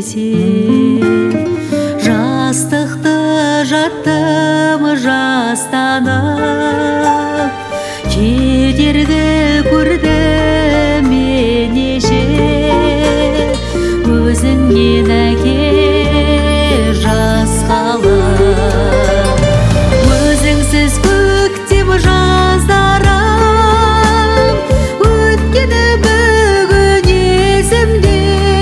жастықты жаттым жастанып, кедергі көрдім мен еше, өзіңнен әке жас қалып. Өзіңсіз көктем жаздарым, өткені бүгін есімде.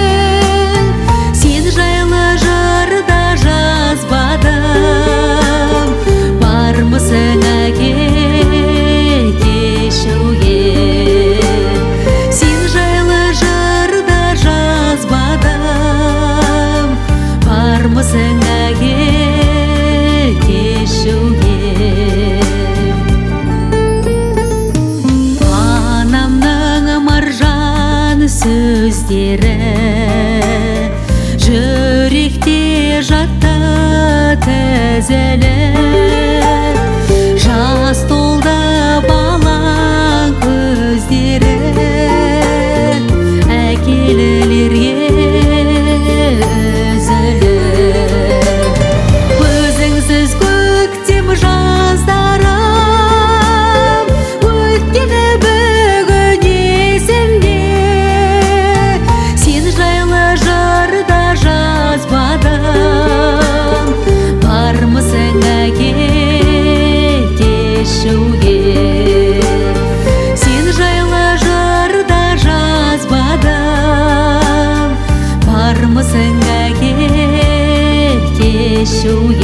Сен жайлы жырда жазбадым, бармысың әке кешуге. Сен жайлы жырда жазбадым, бармысың әке кешуге. Анамның маржан сөздері жүректе жатты тізіліп, жас толды балаң көздері, әкелілерге үзіліп. Өзіңсіз көктем жаздарым, өткені бүгін есімде. Сен жайлы жырда жазбадым, бармысың әке кешуге. Сен жайлы жырда жазбадым, бармысың әке кешуге.